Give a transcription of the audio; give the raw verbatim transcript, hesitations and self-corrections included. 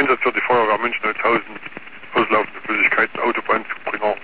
Einsatz für die Feuerwehr München-Holzhausen auslaufende Flüssigkeiten Autobahnzubringer